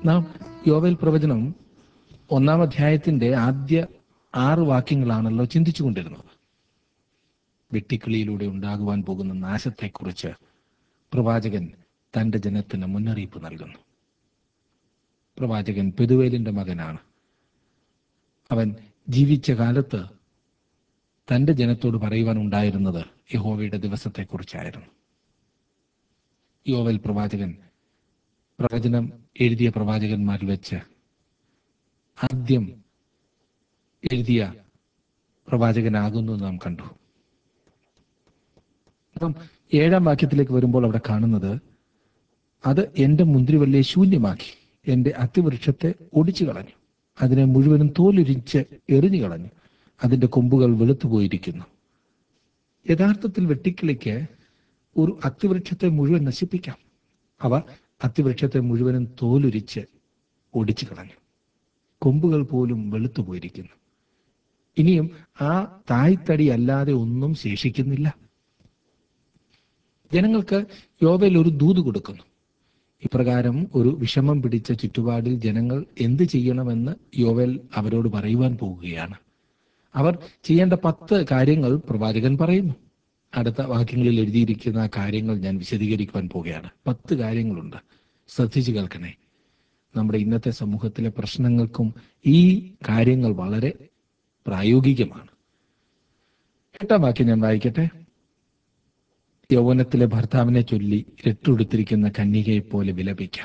നാം യോവേൽ പ്രവചനം 1-ാം അധ്യായത്തിന്റെ ആദ്യ 6 വാക്യങ്ങളാണല്ലോ ചിന്തിച്ചുകൊണ്ടിരുന്നത്. വെട്ടിക്കിളിയിലൂടെ ഉണ്ടാകുവാൻ പോകുന്ന നാശത്തെക്കുറിച്ച് പ്രവാചകൻ തന്റെ ജനത്തിന് മുന്നറിയിപ്പ് നൽകുന്നു. പ്രവാചകൻ പെതുവേലിന്റെ മകനാണ്. അവൻ ജീവിച്ച കാലത്ത് തന്റെ ജനത്തോട് പറയുവാൻ ഉണ്ടായിരുന്നത് യഹോവയുടെ ദിവസത്തെക്കുറിച്ചായിരുന്നു. യോവേൽ പ്രവാചകൻ പ്രവചനം എഴുതിയ പ്രവാചകന്മാരിൽ വെച്ച് ആദ്യം എഴുതിയ പ്രവാചകനാകുന്നു നാം കണ്ടു. നാം 7-ാം വാക്യത്തിലേക്ക് വരുമ്പോൾ അവിടെ കാണുന്നത്, അത് എന്റെ മുന്തിരിവള്ളിയെ ശൂന്യമാക്കി എന്റെ അത്തിവൃക്ഷത്തെ ഒടിച്ചു കളഞ്ഞു, അതിനെ മുഴുവനും തോലുരിച്ച് എറിഞ്ഞു കളഞ്ഞു, അതിന്റെ കൊമ്പുകൾ വെളുത്തുപോയിരിക്കുന്നു. യഥാർത്ഥത്തിൽ വെട്ടിക്കിളിക്ക് ഒരു അത്തിവൃക്ഷത്തെ മുഴുവൻ നശിപ്പിക്കാം. അവ അത്തിവൃക്ഷത്തെ മുഴുവനും തോലുരിച്ച് ഒടിച്ചു കളഞ്ഞു, കൊമ്പുകൾ പോലും വെളുത്തുപോയിരിക്കുന്നു. ഇനിയും ആ തായ്തടി അല്ലാതെ ഒന്നും ശേഷിക്കുന്നില്ല. ജനങ്ങൾക്ക് യോവേൽ ഒരു ദൂത് കൊടുക്കുന്നു. ഇപ്രകാരം ഒരു വിഷമം പിടിച്ച ചുറ്റുപാടിൽ ജനങ്ങൾ എന്ത് ചെയ്യണമെന്ന് യോവേൽ അവരോട് പറയുവാൻ പോകുകയാണ്. അവർ ചെയ്യേണ്ട 10 കാര്യങ്ങൾ പ്രവാചകൻ പറയുന്നു. അടുത്ത വാക്യങ്ങളിൽ എഴുതിയിരിക്കുന്ന ആ കാര്യങ്ങൾ ഞാൻ വിശദീകരിക്കുവാൻ പോവുകയാണ്. 10 കാര്യങ്ങളുണ്ട്. ശ്രദ്ധിച്ചു കേൾക്കണേ. നമ്മുടെ ഇന്നത്തെ സമൂഹത്തിലെ പ്രശ്നങ്ങൾക്കും ഈ കാര്യങ്ങൾ വളരെ പ്രായോഗികമാണ്. 8-ാം വാക്യം ഞാൻ വായിക്കട്ടെ. യൗവനത്തിലെ ഭർത്താവിനെ ചൊല്ലി രട്ടുടുത്തിരിക്കുന്ന കന്യകയെ പോലെ വിലപിക്കാം.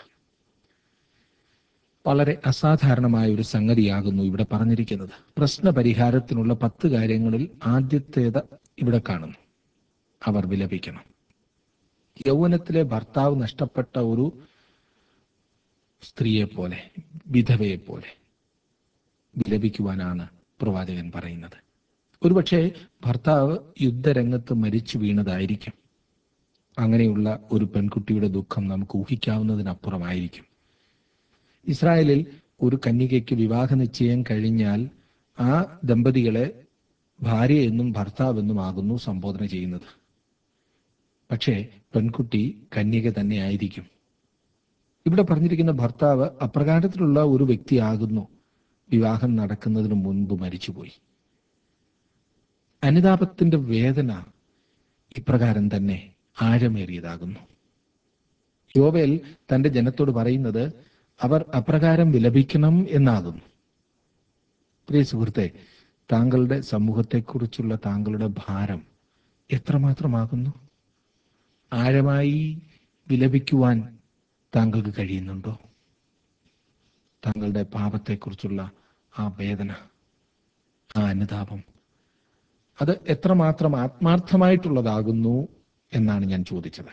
വളരെ അസാധാരണമായ ഒരു സംഗതിയാകുന്നു ഇവിടെ പറഞ്ഞിരിക്കുന്നത്. പ്രശ്ന പരിഹാരത്തിനുള്ള 10 കാര്യങ്ങളിൽ ആദ്യത്തേത് ഇവിടെ കാണുന്നു. അവർ വിലപിക്കണം. യൗവനത്തിലെ ഭർത്താവ് നഷ്ടപ്പെട്ട ഒരു സ്ത്രീയെ പോലെ, വിധവയെ പോലെ വിലപിക്കുവാനാണ് പ്രവാചകൻ പറയുന്നത്. ഒരുപക്ഷെ ഭർത്താവ് യുദ്ധരംഗത്ത് മരിച്ചു വീണതായിരിക്കും. അങ്ങനെയുള്ള ഒരു പെൺകുട്ടിയുടെ ദുഃഖം നമുക്ക് ഊഹിക്കാവുന്നതിനപ്പുറമായിരിക്കും. ഇസ്രായേലിൽ ഒരു കന്യകയ്ക്ക് വിവാഹ നിശ്ചയം കഴിഞ്ഞാൽ ആ ദമ്പതികളെ ഭാര്യ എന്നും ഭർത്താവെന്നും ആകുന്നു സംബോധന ചെയ്യുന്നത്. പക്ഷേ പെൺകുട്ടി കന്യക തന്നെ ആയിരിക്കും. ഇവിടെ പറഞ്ഞിരിക്കുന്ന ഭർത്താവ് അപ്രകാരത്തിലുള്ള ഒരു വ്യക്തിയാകുന്നു. വിവാഹം നടക്കുന്നതിന് മുൻപ് മരിച്ചുപോയി. അനുതാപത്തിന്റെ വേദന ഇപ്രകാരം തന്നെ ആഴമേറിയതാകുന്നു. യോവേൽ തന്റെ ജനത്തോട് പറയുന്നത് അവർ അപ്രകാരം വിലപിക്കണം എന്നാകുന്നു. പ്രിയ സുഹൃത്തെ, താങ്കളുടെ സമൂഹത്തെക്കുറിച്ചുള്ള താങ്കളുടെ ഭാരം എത്രമാത്രമാകുന്നു? ആഴമായി വിലപിക്കുവാൻ താങ്കൾക്ക് കഴിയുന്നുണ്ടോ? താങ്കളുടെ പാപത്തെക്കുറിച്ചുള്ള ആ വേദന, ആ അനുതാപം, അത് എത്രമാത്രം ആത്മാർത്ഥമായിട്ടുള്ളതാകുന്നു എന്നാണ് ഞാൻ ചോദിച്ചത്.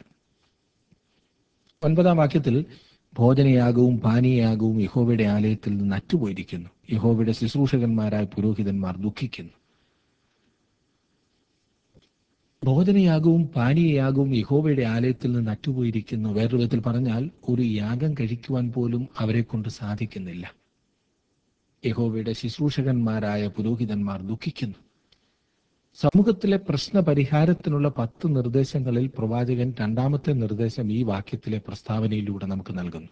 9-ാം വാക്യത്തിൽ ഭോജനയാഗവും പാനീയയാഗവും യഹോവയുടെ ആലയത്തിൽ നിന്ന് അറ്റുപോയിരിക്കുന്നു, യഹോവയുടെ ശുശ്രൂഷകന്മാരായ പുരോഹിതന്മാർ ദുഃഖിക്കുന്നു. ഭോജനയാഗവും പാനീയയാഗവും യഹോവയുടെ ആലയത്തിൽ നിന്ന് അറ്റുപോയിരിക്കുന്നു. വേറൊരു വിധത്തിൽ പറഞ്ഞാൽ ഒരു യാഗം കഴിക്കുവാൻ പോലും അവരെ കൊണ്ട് സാധിക്കുന്നില്ല. യഹോവയുടെ ശുശ്രൂഷകന്മാരായ പുരോഹിതന്മാർ ദുഃഖിക്കുന്നു. സമൂഹത്തിലെ പ്രശ്ന പരിഹാരത്തിനുള്ള 10 നിർദ്ദേശങ്ങളിൽ പ്രവാചകൻ 2-ാമത്തെ നിർദ്ദേശം ഈ വാക്യത്തിലെ പ്രസ്താവനയിലൂടെ നമുക്ക് നൽകുന്നു.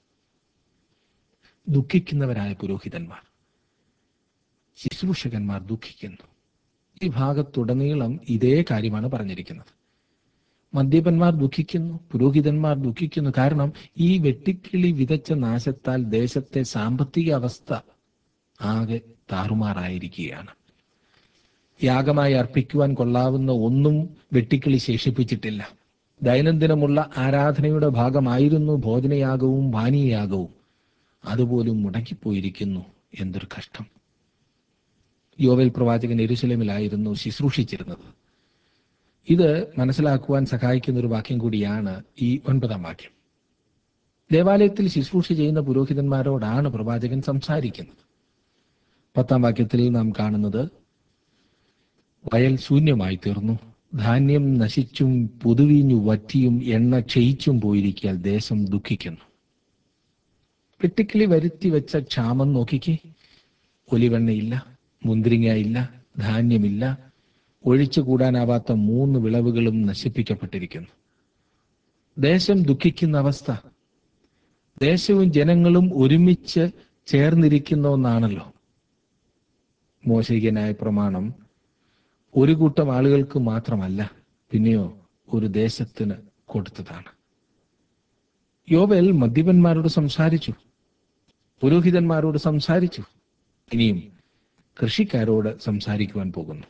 ദുഃഖിക്കുന്നവരായ പുരോഹിതന്മാർ, ശുശ്രൂഷകന്മാർ ദുഃഖിക്കുന്നു. ഈ ഭാഗത്തുടനീളം ഇതേ കാര്യമാണ് പറഞ്ഞിരിക്കുന്നത്. മദ്യപന്മാർ ദുഃഖിക്കുന്നു, പുരോഹിതന്മാർ ദുഃഖിക്കുന്നു. കാരണം ഈ വെട്ടിക്കിളി വിതച്ച നാശത്താൽ ദേശത്തെ സാമ്പത്തിക അവസ്ഥ ആകെ താറുമാറായിരിക്കുകയാണ്. യാഗമായി അർപ്പിക്കുവാൻ കൊള്ളാവുന്ന ഒന്നും വെട്ടിക്കിളി ശേഷിപ്പിച്ചിട്ടില്ല. ദൈനംദിനമുള്ള ആരാധനയുടെ ഭാഗമായിരുന്നു ഭോജനയാഗവും പാനീയയാഗവും. അതുപോലും മുടങ്ങിപ്പോയിരിക്കുന്നു. എന്തൊരു കഷ്ടം! യോവേൽ പ്രവാചകൻ യെരൂശലേമിലായിരുന്നു ശുശ്രൂഷിച്ചിരുന്നത്. ഇത് മനസ്സിലാക്കുവാൻ സഹായിക്കുന്ന ഒരു വാക്യം കൂടിയാണ് ഈ 9-ാം വാക്യം. ദേവാലയത്തിൽ ശുശ്രൂഷ ചെയ്യുന്ന പുരോഹിതന്മാരോടാണ് പ്രവാചകൻ സംസാരിക്കുന്നത്. 10-ാം വാക്യത്തിൽ നാം കാണുന്നത്, വയൽ ശൂന്യമായി തീർന്നു, ധാന്യം നശിച്ചും പുതുവീഞ്ഞു വറ്റിയും എണ്ണ ക്ഷയിച്ചും പോയിരിക്കാൻ ദേശം ദുഃഖിക്കുന്നു. വെട്ടിക്കിളി വരുത്തി വെച്ച ക്ഷാമം നോക്കിക്കേ. ഒലിവെണ്ണയില്ല, മുന്തിരിങ്ങയില്ല, ധാന്യമില്ല. ഒഴിച്ചു കൂടാനാവാത്ത 3 വിളവുകളും നശിപ്പിക്കപ്പെട്ടിരിക്കുന്നു. ദേശം ദുഃഖിക്കുന്ന അവസ്ഥ. ദേശവും ജനങ്ങളും ഒരുമിച്ച് ചേർന്നിരിക്കുന്ന ഒന്നാണല്ലോ മോശികനായ പ്രമാണം. ഒരു കൂട്ടം ആളുകൾക്ക് മാത്രമല്ല, പിന്നെയോ ഒരു ദേശത്തിന് കൊടുത്തതാണ്. യോവേൽ മദ്യപന്മാരോട് സംസാരിച്ചു, പുരോഹിതന്മാരോട് സംസാരിച്ചു, ഇനിയും കൃഷിക്കാരോട് സംസാരിക്കുവാൻ പോകുന്നു.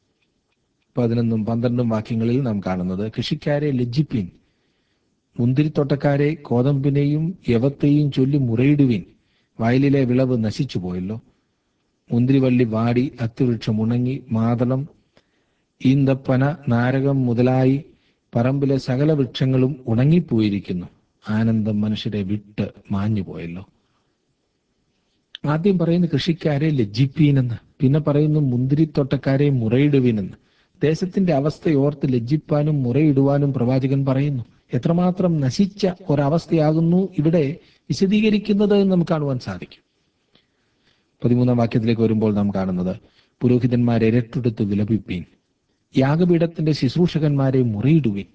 11-12 വാക്യങ്ങളിൽ നാം കാണുന്നത്, കൃഷിക്കാരെ ലജ്ജിപ്പിൻ, മുന്തിരിത്തോട്ടക്കാരെ കോതമ്പിനെയും യവത്തെയും ചൊല്ലി മുറയിടുവിൻ, വയലിലെ വിളവ് നശിച്ചു പോയല്ലോ. മുന്തിരിവള്ളി വാടി, അത്തിവൃക്ഷം ഉണങ്ങി, മാതളം, ഈന്തപ്പന, നാരകം മുതലായി പറമ്പിലെ സകല വൃക്ഷങ്ങളും ഉണങ്ങിപ്പോയിരിക്കുന്നു. ആനന്ദം മനുഷ്യരെ വിട്ട് മാഞ്ഞുപോയല്ലോ. ആദ്യം പറയുന്നു കൃഷിക്കാരെ ലജ്ജിപ്പീനെന്ന്, പിന്നെ പറയുന്നു മുന്തിരിത്തോട്ടക്കാരെ മുറയിടുവീനെന്ന്. ദേശത്തിന്റെ അവസ്ഥയോർത്ത് ലജ്ജിപ്പാനും മുറയിടുവാനും പ്രവാചകൻ പറയുന്നു. എത്രമാത്രം നശിച്ച ഒരവസ്ഥയാകുന്നു ഇവിടെ വിശദീകരിക്കുന്നത് എന്ന് നമുക്ക് കാണുവാൻ സാധിക്കും. 13 വാക്യത്തിലേക്ക് വരുമ്പോൾ നാം കാണുന്നത്, പുരോഹിതന്മാരെ രട്ടെടുത്ത് വിലപിപ്പീൻ, യാഗപീഠത്തിന്റെ ശുശ്രൂഷകന്മാരെ മുറയിടുവിൻ.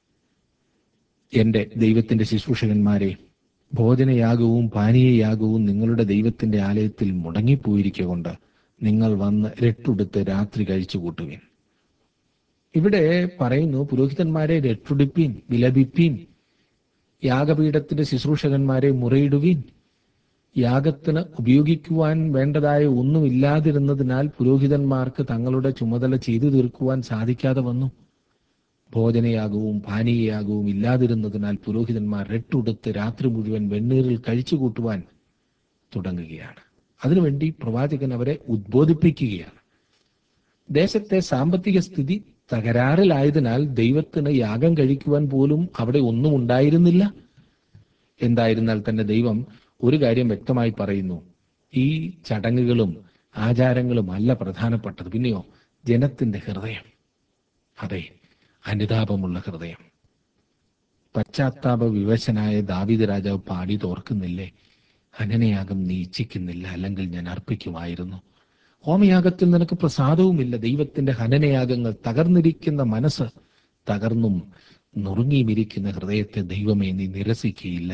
എന്റെ ദൈവത്തിന്റെ ശുശ്രൂഷകന്മാരെ, ഭോജനയാഗവും പാനീയയാഗവും നിങ്ങളുടെ ദൈവത്തിന്റെ ആലയത്തിൽ മുടങ്ങിപ്പോയിരിക്കൊണ്ട് നിങ്ങൾ വന്ന് രട്ടുടുത്ത് രാത്രി കഴിച്ചു കൂട്ടുവിൻ. ഇവിടെ പറയുന്നു, പുരോഹിതന്മാരെ രട്ടുടുപ്പീൻ, വിലപിപ്പീൻ, യാഗപീഠത്തിന്റെ ശുശ്രൂഷകന്മാരെ മുറയിടുവീൻ. യാഗത്തിന് ഉപയോഗിക്കുവാൻ വേണ്ടതായ ഒന്നുമില്ലാതിരുന്നതിനാൽ പുരോഹിതന്മാർക്ക് തങ്ങളുടെ ചുമതല ചെയ്തു തീർക്കുവാൻ സാധിക്കാതെ വന്നു. ഭോജനയാഗവും പാനീയയാഗവും ഇല്ലാതിരുന്നതിനാൽ പുരോഹിതന്മാർ രട്ടുടുത്ത് രാത്രി മുഴുവൻ വെണ്ണീറിൽ കഴിച്ചു കൂട്ടുവാൻ തുടങ്ങുകയാണ്. അതിനുവേണ്ടി പ്രവാചകൻ അവരെ ഉദ്ബോധിപ്പിക്കുകയാണ്. ദേശത്തെ സാമ്പത്തിക സ്ഥിതി തകരാറിലായതിനാൽ ദൈവത്തിന് യാഗം കഴിക്കുവാൻ പോലും അവിടെ ഒന്നും ഉണ്ടായിരുന്നില്ല. എന്തായിരുന്നാൽ തന്നെ ദൈവം ഒരു കാര്യം വ്യക്തമായി പറയുന്നു, ഈ ചടങ്ങുകളും ആചാരങ്ങളും അല്ല പ്രധാനപ്പെട്ടത്, പിന്നെയോ ജനത്തിന്റെ ഹൃദയം. അതെ, അനുതാപമുള്ള ഹൃദയം. പശ്ചാത്താപ വിവശനായ ദാവീദ് രാജാവ് പാടി തോർക്കുന്നില്ലേ, ഹനനയാഗം നീ ഇച്ഛിക്കുന്നില്ല, അല്ലെങ്കിൽ ഞാൻ അർപ്പിക്കുമായിരുന്നു. ഹോമയാഗത്തിൽ നിനക്ക് പ്രസാദവുമില്ല. ദൈവത്തിന്റെ ഹനനയാഗങ്ങൾ, തകർന്നിരിക്കുന്ന മനസ്സ്, തകർന്നും നുറുങ്ങിയുമിരിക്കുന്ന ഹൃദയത്തെ ദൈവമേ നീ നിരസിക്കുകയില്ല.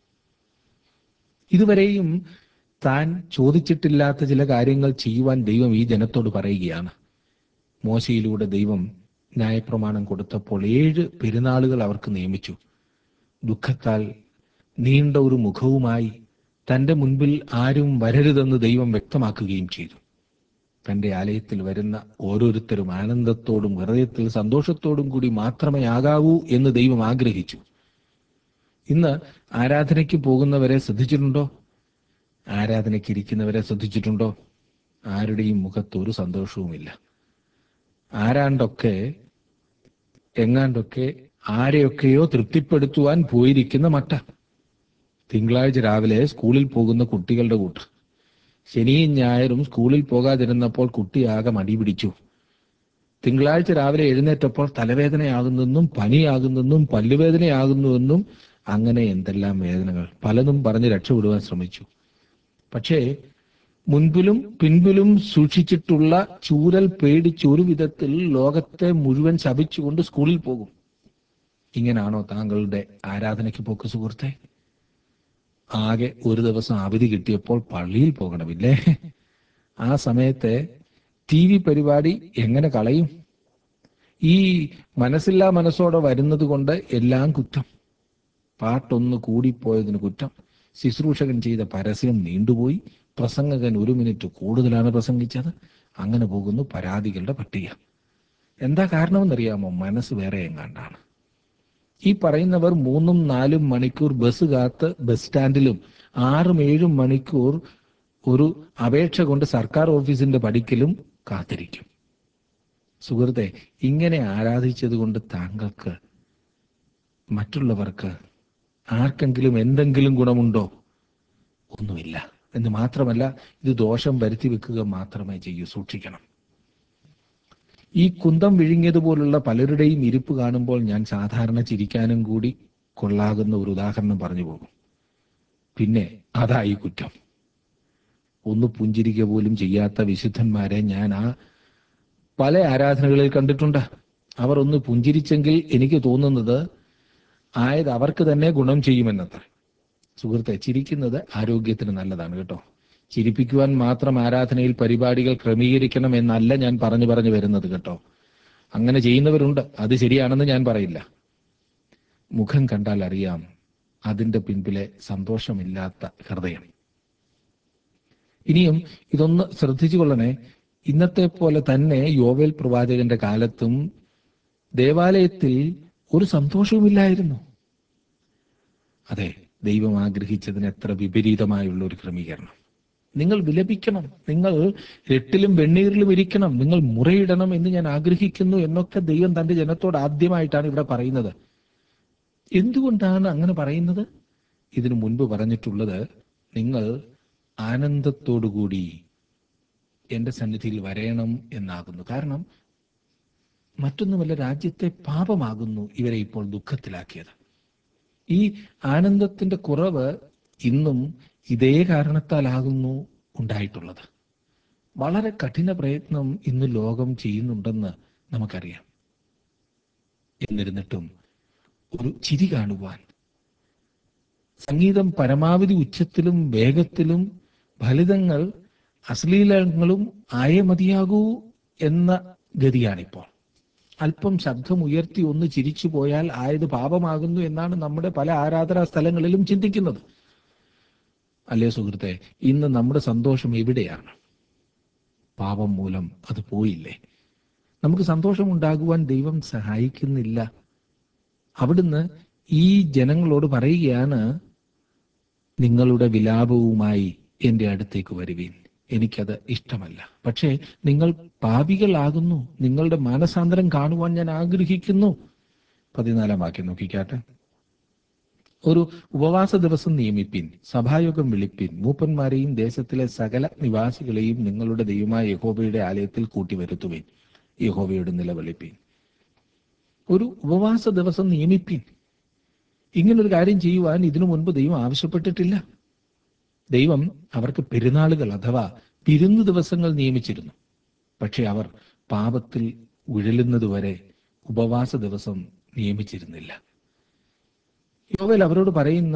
ഇതുവരെയും താൻ ചോദിച്ചിട്ടില്ലാത്ത ചില കാര്യങ്ങൾ ചെയ്യുവാൻ ദൈവം ഈ ജനത്തോട് പറയുകയാണ്. മോശയിലൂടെ ദൈവം ന്യായപ്രമാണം കൊടുത്തപ്പോൾ 7 പെരുന്നാളുകൾ അവർക്ക് നിയമിച്ചു. ദുഃഖത്താൽ നീണ്ട ഒരു മുഖവുമായി തൻ്റെ മുൻപിൽ ആരും വരരുതെന്ന് ദൈവം വ്യക്തമാക്കുകയും ചെയ്തു. തൻ്റെ ആലയത്തിൽ വരുന്ന ഓരോരുത്തരും ആനന്ദത്തോടും ഹൃദയത്തിൽ സന്തോഷത്തോടും കൂടി മാത്രമേ ആകാവൂ എന്ന് ദൈവം ആഗ്രഹിച്ചു. ഇന്ന് ആരാധനയ്ക്ക് പോകുന്നവരെ ശ്രദ്ധിച്ചിട്ടുണ്ടോ? ആരാധനയ്ക്ക് ഇരിക്കുന്നവരെ ശ്രദ്ധിച്ചിട്ടുണ്ടോ? ആരുടെയും മുഖത്ത് ഒരു സന്തോഷവുമില്ല. ആരാണ്ടൊക്കെ എങ്ങാണ്ടൊക്കെ ആരെയൊക്കെയോ തൃപ്തിപ്പെടുത്തുവാൻ പോയിരിക്കുന്ന മട്ട. തിങ്കളാഴ്ച രാവിലെ സ്കൂളിൽ പോകുന്ന കുട്ടികളുടെ കൂട്ട് ശനിയും ഞായറും സ്കൂളിൽ പോകാതിരുന്നപ്പോൾ കുട്ടിയാകെ മടി പിടിച്ചു. തിങ്കളാഴ്ച രാവിലെ എഴുന്നേറ്റപ്പോൾ തലവേദനയാകുന്നെന്നും പനിയാകുന്നെന്നും പല്ലുവേദനയാകുന്നുവെന്നും അങ്ങനെ എന്തെല്ലാം വേദനകൾ, പലതും പറഞ്ഞ് രക്ഷപ്പെടുവാൻ ശ്രമിച്ചു. പക്ഷേ മുൻപിലും പിൻപിലും സൂക്ഷിച്ചിട്ടുള്ള ചൂരൽ പേടിച്ച് ഒരു വിധത്തിൽ ലോകത്തെ മുഴുവൻ ശപിച്ചുകൊണ്ട് സ്കൂളിൽ പോകും. ഇങ്ങനാണോ താങ്കളുടെ ആരാധനയ്ക്ക് പോക്ക് സുഹൃത്തെ? ആകെ ഒരു ദിവസം അവധി കിട്ടിയപ്പോൾ പള്ളിയിൽ പോകണമില്ലേ? ആ സമയത്തെ TV പരിപാടി എങ്ങനെ കളയും? ഈ മനസ്സില്ലാ മനസ്സോടെ വരുന്നത് കൊണ്ട് എല്ലാം കുറ്റം. പാട്ടൊന്ന് കൂടിപ്പോയതിന് കുറ്റം, ശുശ്രൂഷകൻ ചെയ്ത പരസ്യം നീണ്ടുപോയി, പ്രസംഗകൻ 1 മിനിറ്റ് കൂടുതലാണ് പ്രസംഗിച്ചത്. അങ്ങനെ പോകുന്നു പരാതികളുടെ പട്ടിക. എന്താ കാരണമെന്നറിയാമോ? മനസ്സ് വേറെ എങ്ങാണ്ടാണ്. ഈ പറയുന്നവർ 3-4 മണിക്കൂർ ബസ് കാത്ത് ബസ് സ്റ്റാൻഡിലും 6-7 മണിക്കൂർ ഒരു അപേക്ഷ കൊണ്ട് സർക്കാർ ഓഫീസിന്റെ പടിക്കലും കാത്തിരിക്കും. സുഹൃത്തെ, ഇങ്ങനെ ആരാധിച്ചത് കൊണ്ട് താങ്കൾക്ക്, മറ്റുള്ളവർക്ക്, ആർക്കെങ്കിലും എന്തെങ്കിലും ഗുണമുണ്ടോ? ഒന്നുമില്ല. എന്ന് മാത്രമല്ല, ഇത് ദോഷം വരുത്തി വെക്കുക മാത്രമേ ചെയ്യൂ. സൂക്ഷിക്കണം. ഈ കുന്തം വിഴുങ്ങിയതുപോലുള്ള പലരുടെയും ഇരിപ്പ് കാണുമ്പോൾ ഞാൻ സാധാരണ ചിരിക്കാനും കൂടി കൊള്ളാകുന്ന ഒരു ഉദാഹരണം പറഞ്ഞു പോകും. പിന്നെ അതായി കുറ്റം. ഒന്ന് പുഞ്ചിരിക്കുക പോലും ചെയ്യാത്ത വിശുദ്ധന്മാരെ ഞാൻ പല ആരാധനകളിൽ കണ്ടിട്ടുണ്ട്. അവർ ഒന്ന് പുഞ്ചിരിച്ചെങ്കിൽ എനിക്ക് തോന്നുന്നത് അവർക്ക് തന്നെ ഗുണം ചെയ്യുമെന്നത്ര. സുഹൃത്തെ, ചിരിക്കുന്നത് ആരോഗ്യത്തിന് നല്ലതാണ് കേട്ടോ. ചിരിപ്പിക്കുവാൻ മാത്രം ആരാധനയിൽ പരിപാടികൾ ക്രമീകരിക്കണം എന്നല്ല ഞാൻ പറഞ്ഞു പറഞ്ഞു വരുന്നത് കേട്ടോ. അങ്ങനെ ചെയ്യുന്നവരുണ്ട്, അത് ശരിയാണെന്ന് ഞാൻ പറയില്ല. മുഖം കണ്ടാൽ അറിയാം അതിന്റെ പിൻപിലെ സന്തോഷമില്ലാത്ത ഹൃദയം. ഇനിയും ഇതൊന്ന് ശ്രദ്ധിച്ചു കൊള്ളണേ. ഇന്നത്തെ പോലെ തന്നെ യോവേൽ പ്രവാചകന്റെ കാലത്തും ദേവാലയത്തിൽ ഒരു സന്തോഷവുമില്ലായിരുന്നു. അതെ, ദൈവം ആഗ്രഹിച്ചതിന് എത്ര വിപരീതമായുള്ള ഒരു ക്രമീകരണം. നിങ്ങൾ വിലപിക്കണം, നിങ്ങൾ രട്ടിലും വെണ്ണീരിലും ഇരിക്കണം, നിങ്ങൾ മുറയിടണം എന്ന് ഞാൻ ആഗ്രഹിക്കുന്നു എന്നൊക്കെ ദൈവം തന്റെ ജനത്തോട് ആദ്യമായിട്ടാണ് ഇവിടെ പറയുന്നത്. എന്തുകൊണ്ടാണ് അങ്ങനെ പറയുന്നത്? ഇതിനു മുൻപ് പറഞ്ഞിട്ടുള്ളത്, നിങ്ങൾ ആനന്ദത്തോടുകൂടി എന്റെ സന്നിധിയിൽ വരയണം എന്നാകുന്നു. കാരണം മറ്റൊന്നുമല്ല, രാജ്യത്തെ പാപമാകുന്നു ഇവരെ ഇപ്പോൾ ദുഃഖത്തിലാക്കിയത്. ഈ ആനന്ദത്തിന്റെ കുറവ് ഇന്നും ഇതേ കാരണത്താലാകുന്നു ഉണ്ടായിട്ടുള്ളത്. വളരെ കഠിന പ്രയത്നം ഇന്ന് ലോകം ചെയ്യുന്നുണ്ടെന്ന് നമുക്കറിയാം. എന്നിരുന്നിട്ടും ഒരു ചിരി കാണുവാൻ, സംഗീതം പരമാവധി ഉച്ചത്തിലും വേഗത്തിലും, ഫലിതങ്ങൾ അശ്ലീലങ്ങളും ആയേ മതിയാകൂ എന്ന ഗതിയാണിപ്പോൾ. അല്പം ശബ്ദം ഉയർത്തി ഒന്ന് ചിരിച്ചു പോയാൽ ആയത് പാപമാകുന്നു എന്നാണ് നമ്മുടെ പല ആരാധനാ സ്ഥലങ്ങളിലും ചിന്തിക്കുന്നത്. അല്ലേ സുഹൃത്തെ? ഇന്ന് നമ്മുടെ സന്തോഷം എവിടെയാണ്? പാപം മൂലം അത് പോയില്ലേ? നമുക്ക് സന്തോഷമുണ്ടാകുവാൻ ദൈവം സഹായിക്കുന്നില്ല. അവിടുന്ന് ഈ ജനങ്ങളോട് പറയുകയാണ്, നിങ്ങളുടെ വിലാപവുമായി എൻ്റെ അടുത്തേക്ക് വരുവീൻ, എനിക്കത് ഇഷ്ടമല്ല. പക്ഷേ നിങ്ങൾ പാപികളാകുന്നു, നിങ്ങളുടെ മാനസാന്തരം കാണുവാൻ ഞാൻ ആഗ്രഹിക്കുന്നു. 14 വാക്യം നോക്കിക്കാട്ടെ. ഒരു ഉപവാസ ദിവസം നിയമിപ്പിൻ, സഭായോഗം വിളിപ്പിൻ, മൂപ്പന്മാരെയും ദേശത്തിലെ സകല നിവാസികളെയും നിങ്ങളുടെ ദൈവമായ യഹോവയുടെ ആലയത്തിൽ കൂട്ടിവരുത്തുവിൻ, യഹോവയോട് നിലവിളിപ്പിൻ. ഒരു ഉപവാസ ദിവസം നിയമിപ്പിൻ. ഇങ്ങനൊരു കാര്യം ചെയ്യുവാൻ ഇതിനു മുൻപ് ദൈവം ആവശ്യപ്പെട്ടിട്ടില്ല. ദൈവം അവർക്ക് പെരുന്നാളുകൾ അഥവാ വിരുന്നു ദിവസങ്ങൾ നിയമിച്ചിരുന്നു. പക്ഷെ അവർ പാപത്തിൽ ഉഴലുന്നതുവരെ ഉപവാസ ദിവസം നിയമിച്ചിരുന്നില്ല. യോവേൽ അവരോട് പറയുന്ന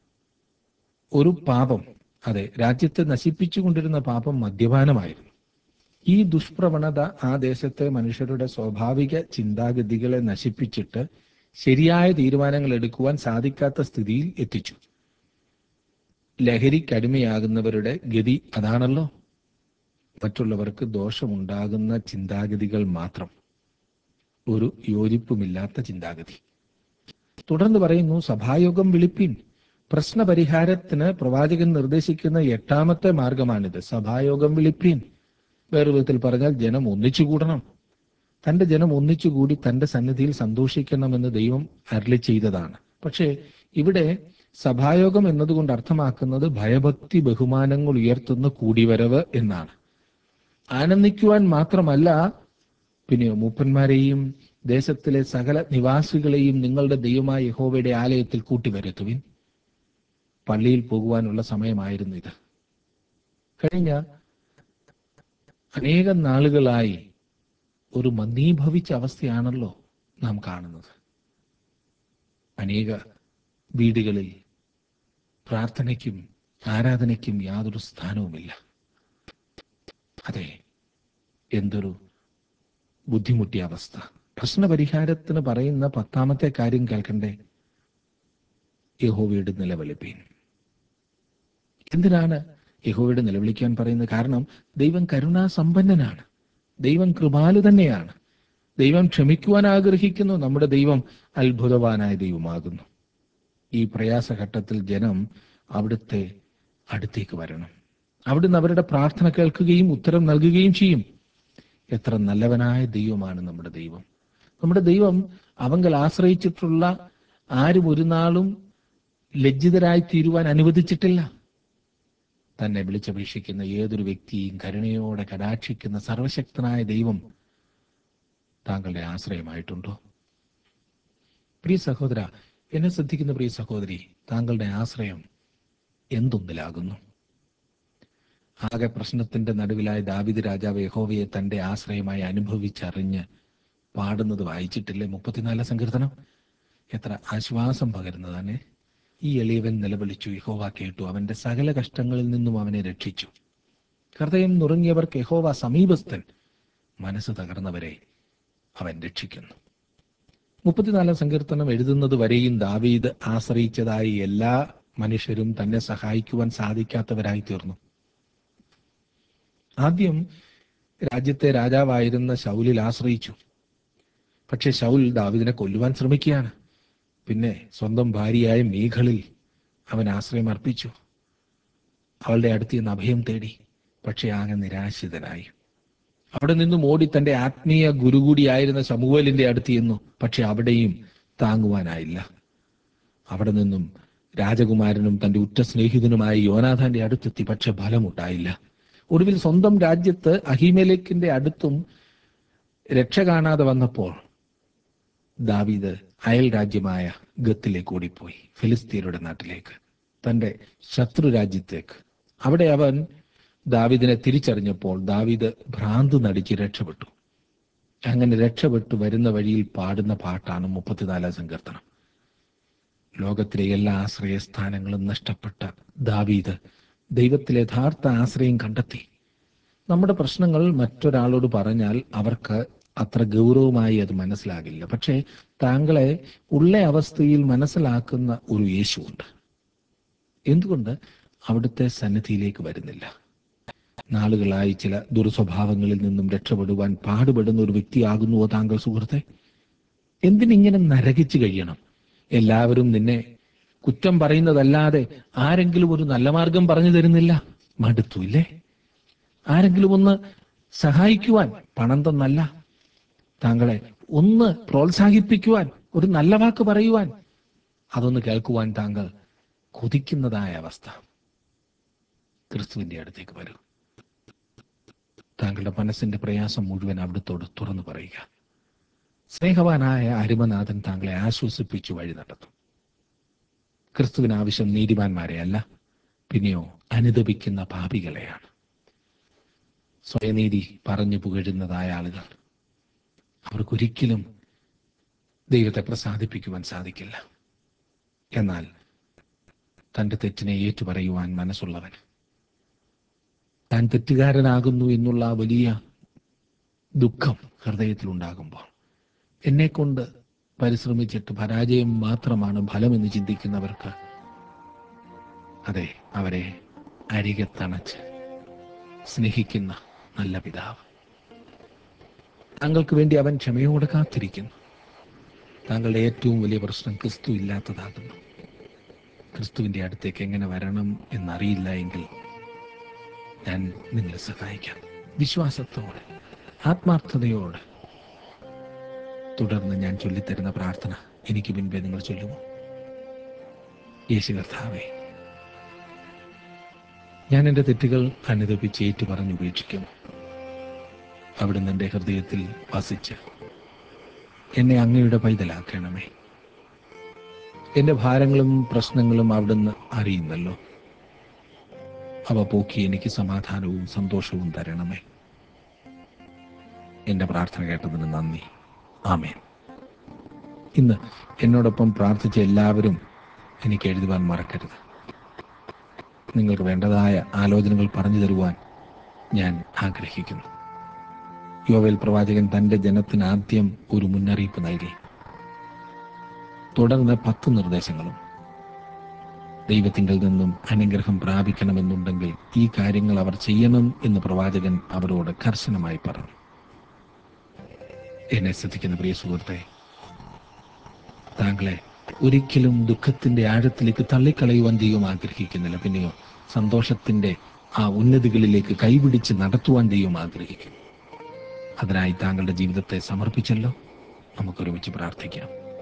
ഒരു പാപം, അതെ, രാജ്യത്തെ നശിപ്പിച്ചുകൊണ്ടിരുന്ന പാപം മദ്യപാനമായിരുന്നു. ഈ ദുഷ്പ്രവണത ആ ദേശത്തെ മനുഷ്യരുടെ സ്വാഭാവിക ചിന്താഗതികളെ നശിപ്പിച്ചിട്ട് ശരിയായ തീരുമാനങ്ങൾ എടുക്കുവാൻ സാധിക്കാത്ത സ്ഥിതിയിൽ എത്തിച്ചു. ലഹരിക്കടിമയാകുന്നവരുടെ ഗതി അതാണല്ലോ. മറ്റുള്ളവർക്ക് ദോഷമുണ്ടാകുന്ന ചിന്താഗതികൾ മാത്രം, ഒരു യോജിപ്പുമില്ലാത്ത ചിന്താഗതി. തുടർന്ന് പറയുന്നു, സഭായോഗം വിളിപ്പിൻ. പ്രശ്നപരിഹാരത്തിന് പ്രവാചകൻ നിർദ്ദേശിക്കുന്ന 8ാമത്തെ മാർഗമാണിത്. സഭായോഗം വിളിപ്പിൻ. വേറെ വിധത്തിൽ പറഞ്ഞാൽ ജനം ഒന്നിച്ചുകൂടണം. തന്റെ ജനം ഒന്നിച്ചുകൂടി തന്റെ സന്നിധിയിൽ സന്തോഷിക്കണമെന്ന് ദൈവം അരുളി ചെയ്തതാണ്. പക്ഷേ ഇവിടെ സഭായോഗം എന്നതുകൊണ്ട് അർത്ഥമാക്കുന്നത് ഭയഭക്തി ബഹുമാനങ്ങൾ ഉയർത്തുന്ന കൂടിവരവ് എന്നാണ്. ആനന്ദിക്കുവാൻ മാത്രമല്ല, പിന്നെയോ മൂപ്പന്മാരെയും ദേശത്തിലെ സകല നിവാസികളെയും നിങ്ങളുടെ ദൈവമായ യഹോവയുടെ ആലയത്തിൽ കൂട്ടിവരുത്തുവിൻ. പള്ളിയിൽ പോകുവാനുള്ള സമയമായിരുന്നു ഇത്. കഴിഞ്ഞ അനേകം നാളുകളായി ഒരു മന്ദീഭവിച്ച അവസ്ഥയാണല്ലോ നാം കാണുന്നത്. അനേക വീടുകളിൽ പ്രാർത്ഥനയ്ക്കും ആരാധനയ്ക്കും യാതൊരു സ്ഥാനവുമില്ല. അതെ, എന്തൊരു ബുദ്ധിമുട്ടിയ അവസ്ഥ. പ്രശ്നപരിഹാരത്തിന് പറയുന്ന 10ാമത്തെ കാര്യം കേൾക്കണ്ടേ? യഹോവയുടെ നിലവിളിപ്പീൻ. എന്തിനാണ് യഹോവയുടെ നിലവിളിക്കാൻ പറയുന്നത്? കാരണം ദൈവം കരുണാസമ്പന്നനാണ്, ദൈവം കൃപാലു തന്നെയാണ്, ദൈവം ക്ഷമിക്കുവാൻ ആഗ്രഹിക്കുന്നു. നമ്മുടെ ദൈവം അത്ഭുതവാനായ ദൈവമാകുന്നു. ഈ പ്രയാസഘട്ടത്തിൽ ജനം അവിടുത്തെ അടുത്തേക്ക് വരണം. അവിടുന്ന് അവരുടെ പ്രാർത്ഥന കേൾക്കുകയും ഉത്തരം നൽകുകയും ചെയ്യും. എത്ര നല്ലവനായ ദൈവമാണ് നമ്മുടെ ദൈവം. നമ്മുടെ ദൈവം അവങ്കൽ ആശ്രയിച്ചിട്ടുള്ള ആരും ഒരു നാളും ലജ്ജിതരായി തീരുവാൻ അനുവദിച്ചിട്ടില്ല. തന്നെ വിളിച്ചപേക്ഷിക്കുന്ന ഏതൊരു വ്യക്തിയും കരുണയോടെ കടാക്ഷിക്കുന്ന സർവശക്തനായ ദൈവം താങ്കളുടെ ആശ്രയമായിട്ടുണ്ടോ? പ്രിയ സഹോദര, എന്നെ ശ്രദ്ധിക്കുന്ന പ്രിയ സഹോദരി, താങ്കളുടെ ആശ്രയം എന്തൊന്നിലാകുന്നു? ആകെ പ്രശ്നത്തിന്റെ നടുവിലായ ദാവീദ് രാജാവ് യഹോവയെ തന്റെ ആശ്രയമായി അനുഭവിച്ചറിഞ്ഞ് പാടുന്നത് വായിച്ചിട്ടില്ലേ? 34 സങ്കീർത്തനം എത്ര ആശ്വാസം പകരുന്നതാണ്. ഈ എളിയവൻ നിലവിളിച്ചു, യഹോവ കേട്ടു, അവന്റെ സകല കഷ്ടങ്ങളിൽ നിന്നും അവനെ രക്ഷിച്ചു. ഹൃദയം നുറുങ്ങിയവർക്ക് യഹോവ സമീപസ്ഥൻ, മനസ്സ് തകർന്നവരെ അവൻ രക്ഷിക്കുന്നു. 34 സങ്കീർത്തനം എഴുതുന്നത് വരെയും ദാവീദ് ആശ്രയിച്ചതായി എല്ലാ മനുഷ്യരും തന്നെ സഹായിക്കുവാൻ സാധിക്കാത്തവരായി തീർന്നു. ആദ്യം രാജ്യത്തെ രാജാവായിരുന്ന ശൗലിൽ ആശ്രയിച്ചു. പക്ഷെ ശൗൽ ദാവീദിനെ കൊല്ലുവാൻ ശ്രമിക്കുകയാണ്. പിന്നെ സ്വന്തം ഭാര്യയായ മീഖളിൽ അവൻ ആശ്രയം അർപ്പിച്ചു. അവളുടെ അടുത്ത് നിന്ന് അഭയം തേടി. പക്ഷെ ആകെ നിരാശിതനായി. അവിടെ നിന്നും ഓടി തന്റെ ആത്മീയ ഗുരു കൂടിയായിരുന്ന ശമൂവേലിന്റെ അടുത്ത് ചെന്നു. പക്ഷെ അവിടെയും താങ്ങുവാനായില്ല. അവിടെ നിന്നും രാജകുമാരനും തന്റെ ഉറ്റ സ്നേഹിതനുമായ യോനാഥാന്റെ അടുത്തെത്തി. പക്ഷെ ഫലമുണ്ടായില്ല. ഒടുവിൽ സ്വന്തം രാജ്യത്ത് അഹീമേലെക്കിന്റെ അടുത്തും രക്ഷ കാണാതെ വന്നപ്പോൾ ദാവീദ് അയൽ രാജ്യമായ ഗത്തിലേക്ക് ഓടിപ്പോയി, ഫിലിസ്തീനയുടെ നാട്ടിലേക്ക്, തന്റെ ശത്രു രാജ്യത്തേക്ക്. അവിടെ അവൻ ദാവീദിനെ തിരിച്ചറിഞ്ഞപ്പോൾ ദാവീദ് ഭ്രാന്ത് നടിച്ച് രക്ഷപ്പെട്ടു. അങ്ങനെ രക്ഷപ്പെട്ടു വരുന്ന വഴിയിൽ പാടുന്ന പാട്ടാണ് 34 സങ്കീർത്തനം. ലോകത്തിലെ എല്ലാ ആശ്രയസ്ഥാനങ്ങളും നഷ്ടപ്പെട്ട ദാവീദ് ദൈവത്തിലെ യഥാർത്ഥ ആശ്രയം കണ്ടെത്തി. നമ്മുടെ പ്രശ്നങ്ങൾ മറ്റൊരാളോട് പറഞ്ഞാൽ അവർക്ക് അത്ര ഗൗരവമായി അത് മനസ്സിലാകില്ല. പക്ഷേ താങ്കളെ ഉള്ള അവസ്ഥയിൽ മനസ്സിലാക്കുന്ന ഒരു യേശുവുണ്ട്. എന്തുകൊണ്ട് അവിടുത്തെ സന്നിധിയിലേക്ക് വരുന്നില്ല? നാളുകളായി ചില ദുർസ്വഭാവങ്ങളിൽ നിന്നും രക്ഷപ്പെടുവാൻ പാടുപെടുന്ന ഒരു വ്യക്തിയാകുന്നുവോ താങ്കൾ സുഹൃത്തെ? എന്തിനിങ്ങനെ നരകിച്ചു കഴിയണം? എല്ലാവരും നിന്നെ കുറ്റം പറയുന്നതല്ലാതെ ആരെങ്കിലും ഒരു നല്ല മാർഗം പറഞ്ഞു തരുന്നില്ല? മടുത്തു ഇല്ലേ? ആരെങ്കിലും ഒന്ന് സഹായിക്കുവാൻ പണം തന്നല്ല, താങ്കളെ ഒന്ന് പ്രോത്സാഹിപ്പിക്കുവാൻ, ഒരു നല്ല വാക്ക് പറയുവാൻ, അതൊന്ന് കേൾക്കുവാൻ താങ്കൾ കൊതിക്കുന്നതായ അവസ്ഥ. ക്രിസ്തുവിന്റെ അടുത്തേക്ക് വരൂ. താങ്കളുടെ മനസ്സിന്റെ പ്രയാസം മുഴുവൻ അവിടുത്തോട് തുറന്നു പറയുക. സ്നേഹവാനായ അരുമനാഥൻ താങ്കളെ ആശ്വസിപ്പിച്ചു വഴി നടത്തും. ക്രിസ്തുവിന് ആവശ്യം നീതിമാന്മാരെ അല്ല, പിന്നെയോ അനുദപിക്കുന്ന പാപികളെയാണ്. സ്വയനീതി പറഞ്ഞു പുകഴുന്നതായ ആളുകൾ, അവർക്കൊരിക്കലും ദൈവത്തെ പ്രസാദിപ്പിക്കുവാൻ സാധിക്കില്ല. എന്നാൽ തൻ്റെ തെറ്റിനെ ഏറ്റുപറയുവാൻ മനസ്സുള്ളവൻ, താൻ തെറ്റുകാരനാകുന്നു എന്നുള്ള വലിയ ദുഃഖം ഹൃദയത്തിലുണ്ടാകുമ്പോൾ, എന്നെക്കൊണ്ട് പരിശ്രമിച്ചിട്ട് പരാജയം മാത്രമാണ് ഫലമെന്ന് ചിന്തിക്കുന്നവർക്ക്, അതെ, അവരെ അരികെ തണച്ച് സ്നേഹിക്കുന്ന നല്ല പിതാവ്, താങ്കൾക്ക് വേണ്ടി അവൻ ക്ഷമയോടെ കാത്തിരിക്കുന്നു. താങ്കളുടെ ഏറ്റവും വലിയ പ്രശ്നം ക്രിസ്തു ഇല്ലാത്തതാകുന്നു. ക്രിസ്തുവിൻ്റെ അടുത്തേക്ക് എങ്ങനെ വരണം എന്നറിയില്ല എങ്കിൽ ഞാൻ നിങ്ങളെ സഹായിക്കാം. വിശ്വാസത്തോടെ, ആത്മാർത്ഥതയോടെ തുടർന്ന് ഞാൻ ചൊല്ലിത്തരുന്ന പ്രാർത്ഥന എനിക്ക് മുൻപേ നിങ്ങൾ ചൊല്ലുമോ? യേശു കർത്താവേ, ഞാൻ എൻ്റെ തെറ്റുകൾ അനുദപിച്ച് ഏറ്റു പറഞ്ഞ് ഉപേക്ഷിക്കുന്നു. അവിടുന്ന് എൻ്റെ ഹൃദയത്തിൽ വസിച്ച് എന്നെ അങ്ങയുടെ പൈതലാക്കണമേ. എൻ്റെ ഭാരങ്ങളും പ്രശ്നങ്ങളും അവിടുന്ന് അറിയുന്നല്ലോ. അവ പോക്കി എനിക്ക് സമാധാനവും സന്തോഷവും തരണമേ. എൻ്റെ പ്രാർത്ഥന കേട്ടതിന് നന്ദി. ആമേൻ. ഇന്ന് എന്നോടൊപ്പം പ്രാർത്ഥിച്ച എല്ലാവരും എനിക്ക് എഴുതുവാൻ മറക്കരുത്. നിങ്ങൾക്ക് വേണ്ടതായ ആലോചനകൾ പറഞ്ഞു തരുവാൻ ഞാൻ ആഗ്രഹിക്കുന്നു. യോവേൽ പ്രവാചകൻ തൻ്റെ ജനത്തിന് ആദ്യം ഒരു മുന്നറിയിപ്പ് നൽകി. തുടർന്ന് 10 നിർദ്ദേശങ്ങളും. ദൈവത്തിങ്കിൽ നിന്നും അനുഗ്രഹം പ്രാപിക്കണമെന്നുണ്ടെങ്കിൽ ഈ കാര്യങ്ങൾ അവർ ചെയ്യണം എന്ന് പ്രവാചകൻ അവരോട് കർശനമായി പറഞ്ഞു. എന്നെ ശ്രദ്ധിക്കുന്ന പ്രിയ സുഹൃത്തെ, താങ്കളെ ഒരിക്കലും ദുഃഖത്തിന്റെ ആഴത്തിലേക്ക് തള്ളിക്കളയുവാൻ ദൈവം ആഗ്രഹിക്കുന്നില്ല. പിന്നെയോ സന്തോഷത്തിന്റെ ആ ഉന്നതികളിലേക്ക് കൈപിടിച്ച് നടത്തുവാൻ ദൈവം ആഗ്രഹിക്കും. അതിനായി താങ്കളുടെ ജീവിതത്തെ സമർപ്പിച്ചല്ലോ. നമുക്കൊരുമിച്ച് പ്രാർത്ഥിക്കാം.